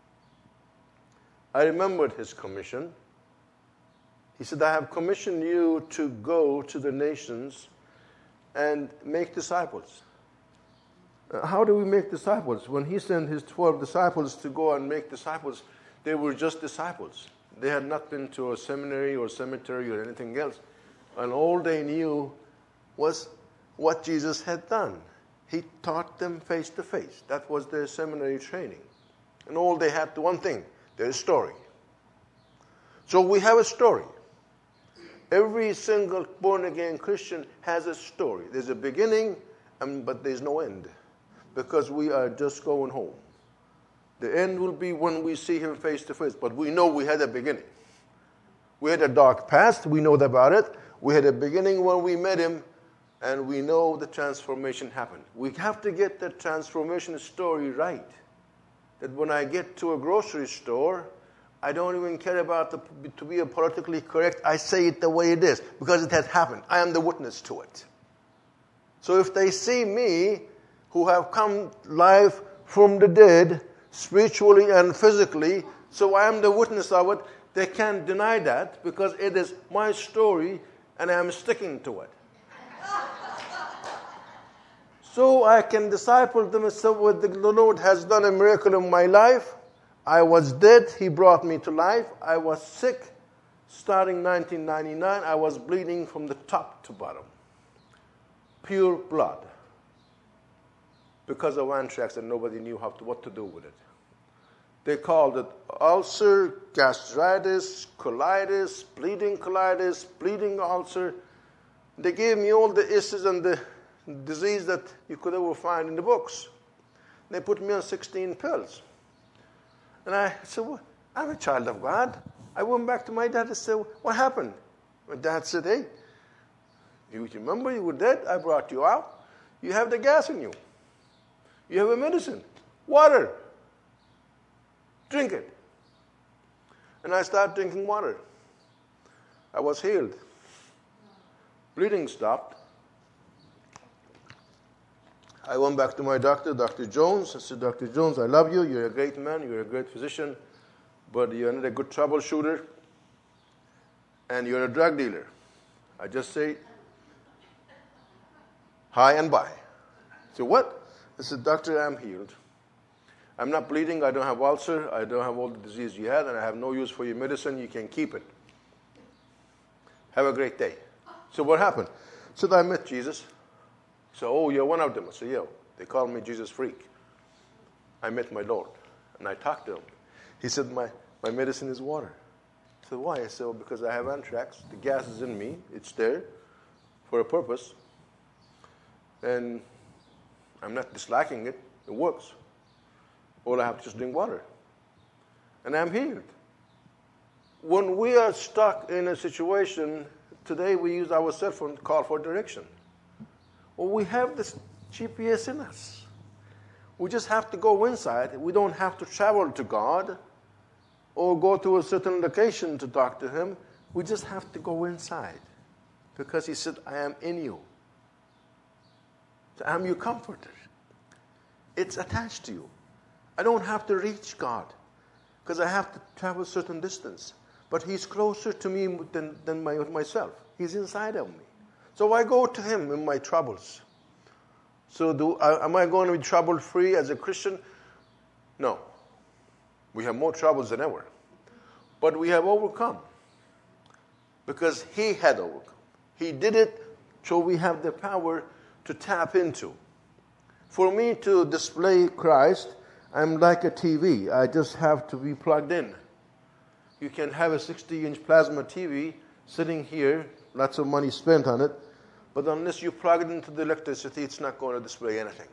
I remembered his commission. He said, I have commissioned you to go to the nations and make disciples. How do we make disciples? When he sent his twelve disciples to go and make disciples, they were just disciples. They had not been to a seminary or cemetery or anything else. And all they knew was what Jesus had done. He taught them face to face. That was their seminary training. And all they had to one thing, their story. So we have a story. Every single born-again Christian has a story. There's a beginning, um, but there's no end. Because we are just going home. The end will be when we see him face to face. But we know we had a beginning. We had a dark past. We know about it. We had a beginning when we met him. And we know the transformation happened. We have to get the transformation story right. That when I get to a grocery store, I don't even care about the, to be a politically correct. I say it the way it is because it has happened. I am the witness to it. So if they see me, who have come live from the dead, spiritually and physically, so I am the witness of it, They can't deny that because it is my story and I'm sticking to it. So I can disciple them and say, well, the Lord has done a miracle in my life. I was dead. He brought me to life. I was sick. Starting nineteen ninety-nine, I was bleeding from the top to bottom. Pure blood. Because of anthrax and nobody knew how to, what to do with it. They called it ulcer, gastritis, colitis, bleeding colitis, bleeding ulcer. They gave me all the issues and the disease that you could ever find in the books. They put me on sixteen pills. And I said, well, I'm a child of God. I went back to my dad and said, what happened? My dad said, hey, you remember you were dead? I brought you out. You have the gas in you. You have a medicine. Water. Drink it. And I started drinking water. I was healed. Bleeding stopped. I went back to my doctor, Doctor Jones. I said, Doctor Jones, I love you. You're a great man. You're a great physician. But you're not a good troubleshooter. And you're a drug dealer. I just say, hi and bye. I said, what? I said, Doctor, I'm healed. I'm not bleeding. I don't have ulcer. I don't have all the disease you had. And I have no use for your medicine. You can keep it. Have a great day. So what happened? I said, I met Jesus. So, oh, you're one of them. I said, yeah. They call me Jesus Freak. I met my Lord. And I talked to him. He said, my, my medicine is water. I said, why? I said, well, because I have anthrax. The gas is in me. It's there for a purpose. And I'm not disliking it. It works. All I have to just drink water. And I'm healed. When we are stuck in a situation, today we use our cell phone to call for direction. Well, we have this G P S in us. We just have to go inside. We don't have to travel to God or go to a certain location to talk to him. We just have to go inside because he said, I am in you. So I'm your comforter. It's attached to you. I don't have to reach God because I have to travel a certain distance. But he's closer to me than, than my, myself. He's inside of me. So I go to him in my troubles. So do, uh, am I going to be trouble-free as a Christian? No. We have more troubles than ever. But we have overcome. Because he had overcome. He did it, so we have the power to tap into. For me to display Christ, I'm like a T V. I just have to be plugged in. You can have a sixty-inch plasma T V sitting here, lots of money spent on it, but unless you plug it into the electricity, it's not going to display anything.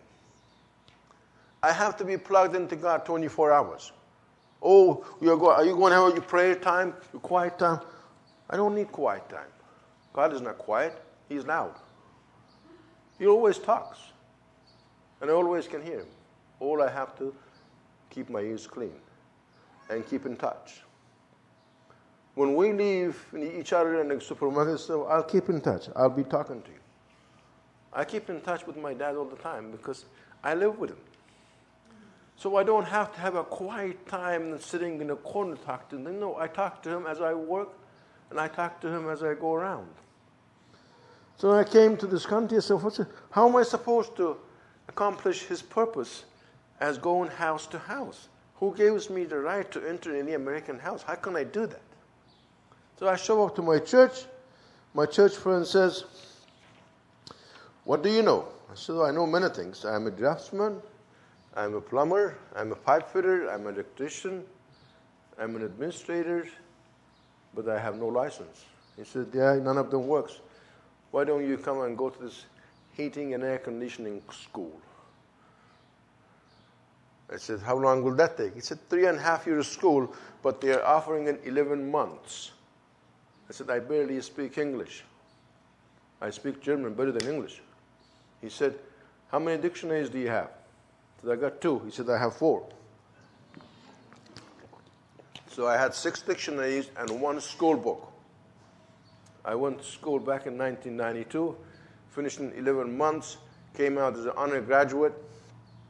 I have to be plugged into God twenty-four hours. Oh, you're go- are you going to have your prayer time, your quiet time? I don't need quiet time. God is not quiet. He's loud. He always talks. And I always can hear him. All I have to keep my ears clean and keep in touch. When we leave each other in the supermarket, so I'll keep in touch. I'll be talking to you. I keep in touch with my dad all the time because I live with him. So I don't have to have a quiet time and sitting in a corner to talk to him. No, I talk to him as I work, and I talk to him as I go around. So I came to this country, so what's it, how am I supposed to accomplish his purpose as going house to house? Who gives me the right to enter any American house? How can I do that? So I show up to my church. My church friend says, what do you know? I said, I know many things. I'm a draftsman. I'm a plumber. I'm a pipe fitter. I'm an electrician. I'm an administrator. But I have no license. He said, yeah, none of them works. Why don't you come and go to this heating and air conditioning school? I said, how long will that take? He said, three and a half years school, but they are offering it eleven months. I said, I barely speak English. I speak German better than English. He said, how many dictionaries do you have? I said, I got two. He said, I have four. So I had six dictionaries and one school book. I went to school back in nineteen ninety-two, finished in eleven months, came out as an undergraduate.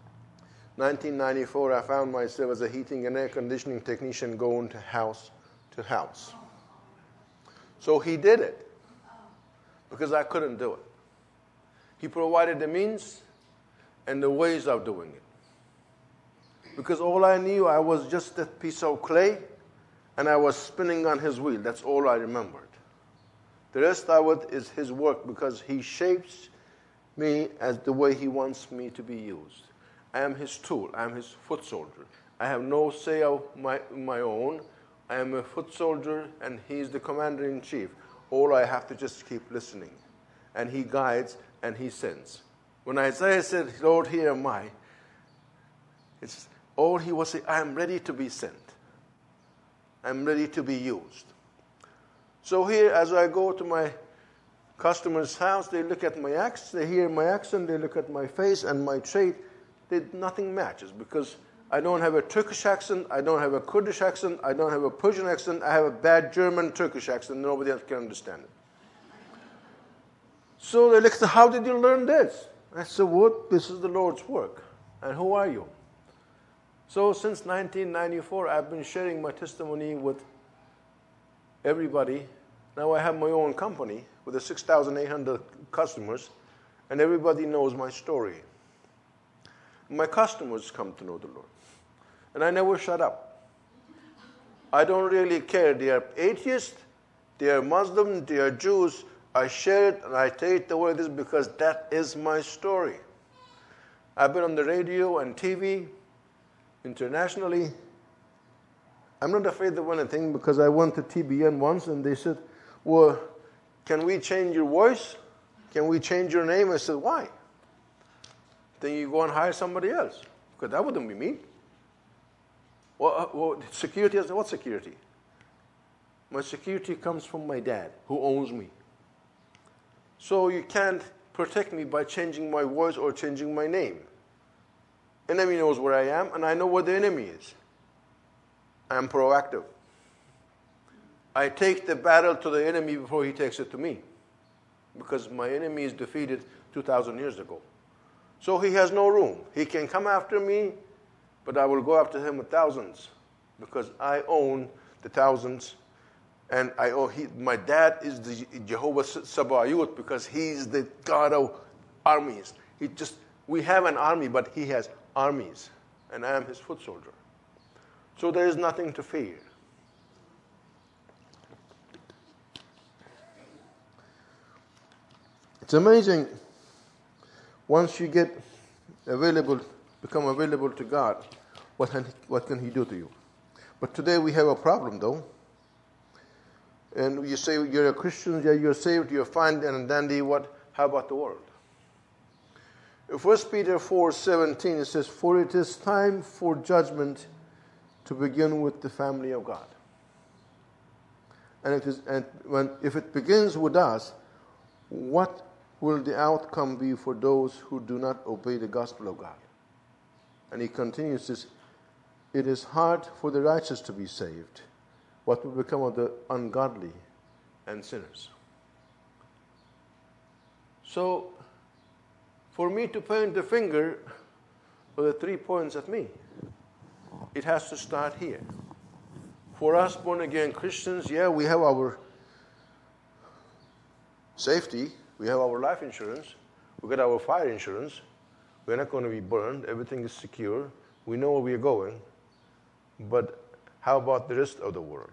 nineteen ninety-four, I found myself as a heating and air conditioning technician going to house to house. So he did it because I couldn't do it. He provided the means and the ways of doing it. Because all I knew, I was just that piece of clay, and I was spinning on his wheel. That's all I remembered. The rest of it is his work, because he shapes me as the way he wants me to be used. I am his tool. I am his foot soldier. I have no say of my, my own. I am a foot soldier, and he's the commander-in-chief. All I have to just keep listening. And he guides, and he sends. When Isaiah said, Lord, here am I, it's all he was saying, I am ready to be sent. I am ready to be used. So here, as I go to my customer's house, they look at my accent, they hear my accent, they look at my face and my trait. They, nothing matches, because I don't have a Turkish accent, I don't have a Kurdish accent, I don't have a Persian accent, I have a bad German Turkish accent, nobody else can understand it. So they look at, how did you learn this? I said, what? This is the Lord's work. And who are you? So since nineteen ninety-four, I've been sharing my testimony with everybody. Now I have my own company with six thousand eight hundred customers, and everybody knows my story. My customers come to know the Lord. And I never shut up. I don't really care. They are atheists, they are Muslim, they are Jews. I share it and I tell it the way it is, because that is my story. I've been on the radio and T V internationally. I'm not afraid of anything, because I went to T B N once and they said, well, can we change your voice? Can we change your name? I said, why? Then you go and hire somebody else, because that wouldn't be me. Well, well, security, I said, what security? My security comes from my dad, who owns me. So you can't protect me by changing my voice or changing my name. Enemy knows where I am, and I know where the enemy is. I am proactive. I take the battle to the enemy before he takes it to me, because my enemy is defeated two thousand years ago. So he has no room. He can come after me, but I will go after him with thousands, because I own the thousands. And I owe, he, my dad is the Jehovah Sabaoth, because he's the God of armies. He just, we have an army, but he has armies, and I am his foot soldier. So there is nothing to fear. It's amazing, once you get available, become available to God, what can, what can he do to you? But today we have a problem, though. And you say you're a Christian, yeah, you're saved, you're fine and dandy. What? How about the world? In First Peter four seventeen, it says, for it is time for judgment to begin with the family of God. And, it is, and when, if it begins with us, what will the outcome be for those who do not obey the gospel of God? And he continues this, it is hard for the righteous to be saved. What will become of the ungodly and sinners? So, for me to point the finger with the three points at me, it has to start here. For us born-again Christians, yeah, we have our safety, we have our life insurance, we got our fire insurance, we're not going to be burned, everything is secure, we know where we are going, but how about the rest of the world?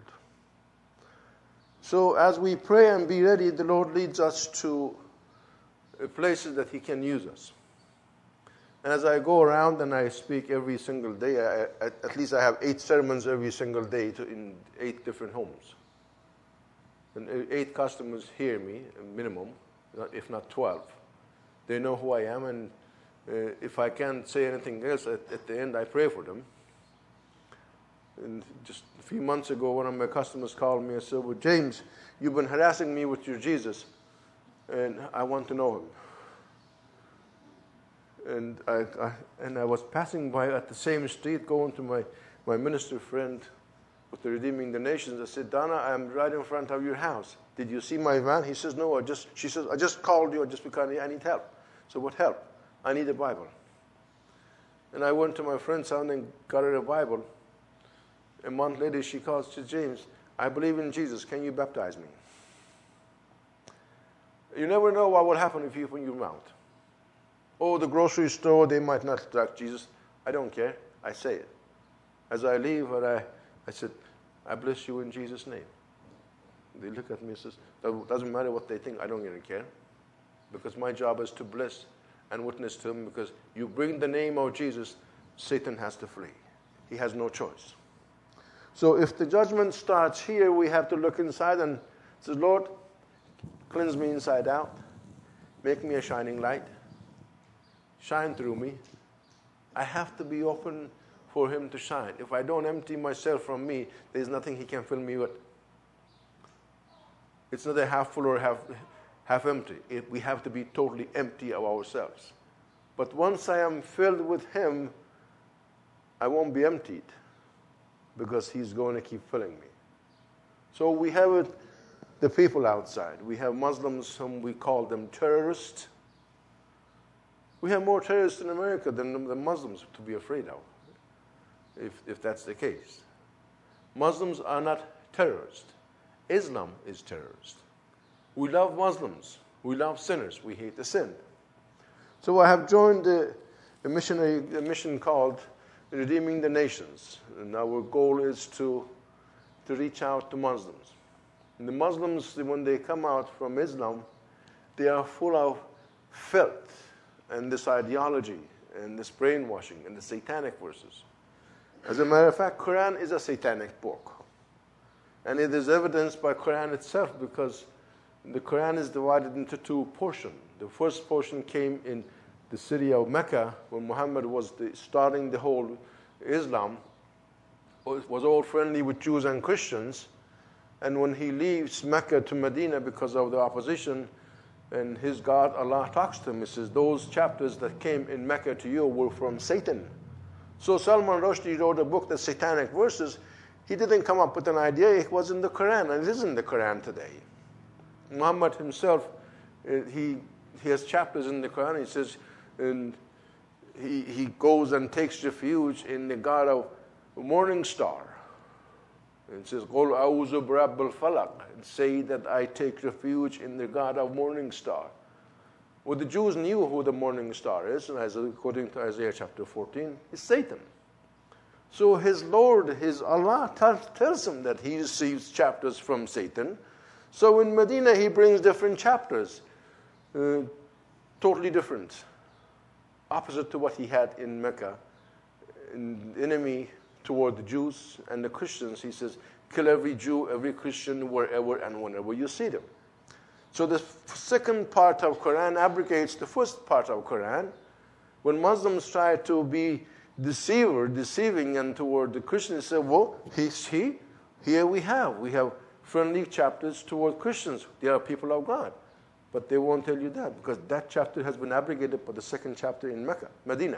So as we pray and be ready, the Lord leads us to places that he can use us. And as I go around and I speak every single day, I, at, at least I have eight sermons every single day to, in eight different homes. And eight customers hear me, minimum, if not twelve. They know who I am, and uh, if I can't say anything else, at, at the end I pray for them. And just a few months ago, one of my customers called me and said, well, James, you've been harassing me with your Jesus, and I want to know him. And I, I, and I was passing by at the same street, going to my, my minister friend with the Redeeming the Nations. I said, Donna, I'm right in front of your house. Did you see my van? He says, no, I just, she says, I just called you just because I need help. So what help? I need a Bible. And I went to my friend's house and got her a Bible. A month later, she calls to James, I believe in Jesus. Can you baptize me? You never know what will happen if you open your mouth. Oh, the grocery store, they might not attract Jesus. I don't care. I say it. As I leave, I, I said, I bless you in Jesus' name. They look at me and says, it doesn't matter what they think. I don't even care. Because my job is to bless and witness to them, because you bring the name of Jesus, Satan has to flee. He has no choice. So if the judgment starts here, we have to look inside and say, Lord, cleanse me inside out. Make me a shining light. Shine through me. I have to be open for him to shine. If I don't empty myself from me, there's nothing he can fill me with. It's not a half full or half, half empty. It, we have to be totally empty of ourselves. But once I am filled with him, I won't be emptied, because he's going to keep filling me. So we have it, the people outside. We have Muslims, whom we call them terrorists. We have more terrorists in America than the Muslims to be afraid of, if, if that's the case. Muslims are not terrorists. Islam is terrorist. We love Muslims. We love sinners. We hate the sin. So I have joined a, a missionary, a mission called Redeeming the Nations. And our goal is to, to reach out to Muslims. And the Muslims, when they come out from Islam, they are full of filth and this ideology and this brainwashing and the satanic verses. As a matter of fact, Quran is a satanic book. And it is evidenced by Quran itself, because the Quran is divided into two portions. The first portion came in the city of Mecca, when Muhammad was the, starting the whole Islam, was all friendly with Jews and Christians. And when he leaves Mecca to Medina because of the opposition, and his God, Allah, talks to him, he says, those chapters that came in Mecca to you were from Satan. So Salman Rushdie wrote a book, The Satanic Verses. He didn't come up with an idea. It was in the Quran, and it is in the Quran today. Muhammad himself, he, he has chapters in the Quran. He says, and he, he goes and takes refuge in the God of morning star. And says, Qul a'udhu birabbil falaq, and say that I take refuge in the God of morning star. Well, the Jews knew who the morning star is, and as according to Isaiah chapter fourteen, it's Satan. So his Lord, his Allah, tells him that he receives chapters from Satan. So in Medina, he brings different chapters, uh, totally different, opposite to what he had in Mecca. An enemy toward the Jews and the Christians, he says, kill every Jew, every Christian, wherever and whenever you see them. So the second part of Quran abrogates the first part of Quran. When Muslims try to be deceiver, deceiving and toward the Christians, say, well, he, he, here we have. We have friendly chapters toward Christians. They are people of God. But they won't tell you that, because that chapter has been abrogated by the second chapter in Mecca, Medina.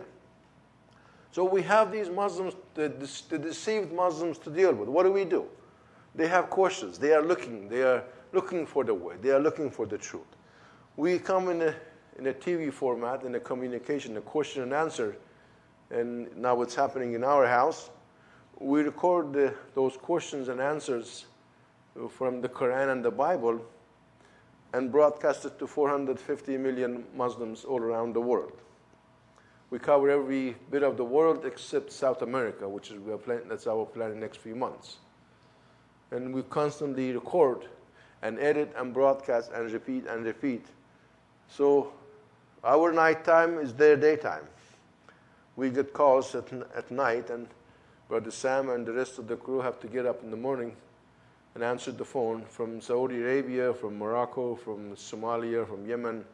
So we have these Muslims, the, the deceived Muslims to deal with. What do we do? They have questions. They are looking. They are looking for the way. They are looking for the truth. We come in a, in a T V format, in a communication, a question and answer. And now it's happening in our house. We record the, those questions and answers from the Quran and the Bible and broadcast it to four hundred fifty million Muslims all around the world. We cover every bit of the world except South America, which is we are planning, that's our plan in the next few months. And we constantly record and edit and broadcast and repeat and repeat. So our nighttime is their daytime. We get calls at, at night, and Brother Sam and the rest of the crew have to get up in the morning and answer the phone from Saudi Arabia, from Morocco, from Somalia, from Yemen,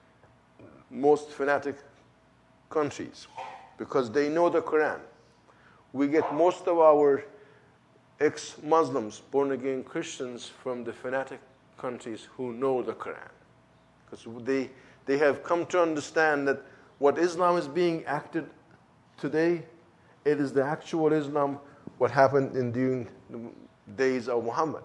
most fanatic countries, because they know the Quran. We get most of our ex-Muslims, born-again Christians from the fanatic countries who know the Quran, because they, they have come to understand that what Islam is being acted today, it is the actual Islam, what happened in during the days of Muhammad.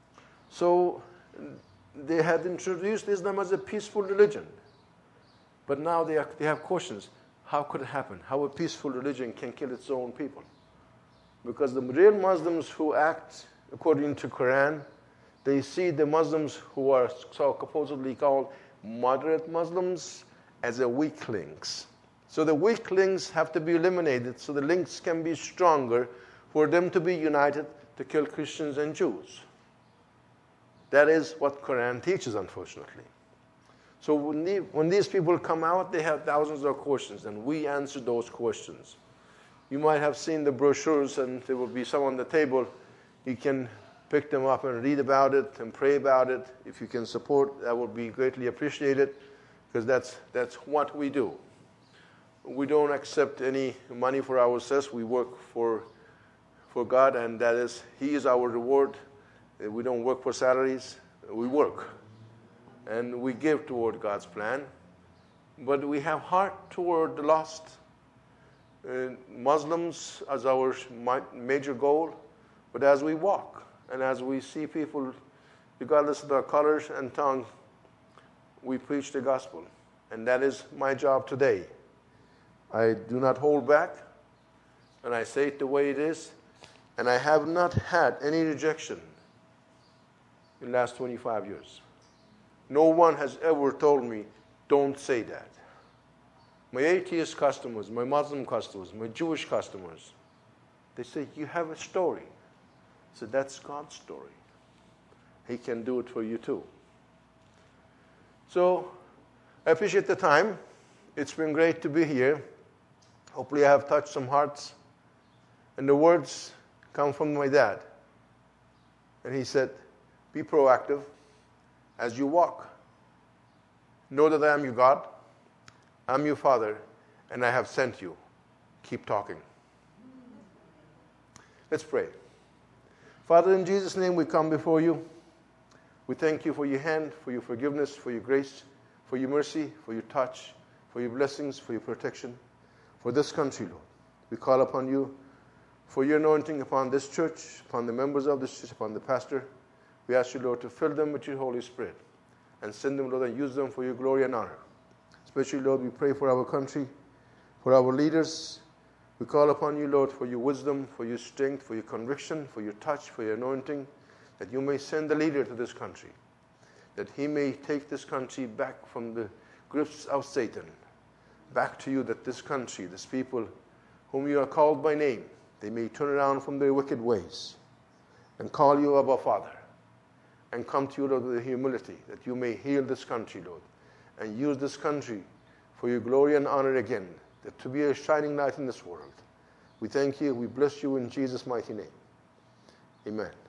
So they had introduced Islam as a peaceful religion, but now they, are, they have questions. How could it happen? How a peaceful religion can kill its own people? Because the real Muslims who act according to Quran. They see the Muslims who are so supposedly called moderate Muslims as a weaklings. So the weaklings have to be eliminated so the links can be stronger for them to be united to kill Christians and Jews. That is what Quran teaches, unfortunately. So when, the, when these people come out, they have thousands of questions, and we answer those questions. You might have seen the brochures, and there will be some on the table. You can pick them up and read about it and pray about it. If you can support, that would be greatly appreciated, because that's, that's what we do. We don't accept any money for ourselves. We work for, for God, and that is, He is our reward. We don't work for salaries. We work. And we give toward God's plan. But we have heart toward the lost. Uh, Muslims as our major goal. But as we walk and as we see people, regardless of their colors and tongue, we preach the gospel. And that is my job today. I do not hold back, and I say it the way it is. And I have not had any rejection in the last twenty-five years. No one has ever told me, don't say that. My atheist customers, my Muslim customers, my Jewish customers, they say, you have a story. I said, that's God's story. He can do it for you too. So I appreciate the time. It's been great to be here. Hopefully I have touched some hearts. And the words come from my dad. And he said, be proactive as you walk. Know that I am your God, I'm your Father, and I have sent you. Keep talking. Let's pray. Father, in Jesus' name we come before you. We thank you for your hand, for your forgiveness, for your grace, for your mercy, for your touch, for your blessings, for your protection, for this country, Lord. We call upon you for your anointing upon this church, upon the members of this church, upon the pastor. We ask you, Lord, to fill them with your Holy Spirit and send them, Lord, and use them for your glory and honor. Especially, Lord, we pray for our country, for our leaders. We call upon you, Lord, for your wisdom, for your strength, for your conviction, for your touch, for your anointing, that you may send the leader to this country, that he may take this country back from the grips of Satan, back to you, that this country, this people whom you are called by name, they may turn around from their wicked ways and call you Abba Father. And come to you, Lord, with humility, that you may heal this country, Lord, and use this country for your glory and honor again, that to be a shining light in this world. We thank you. We bless you in Jesus' mighty name. Amen.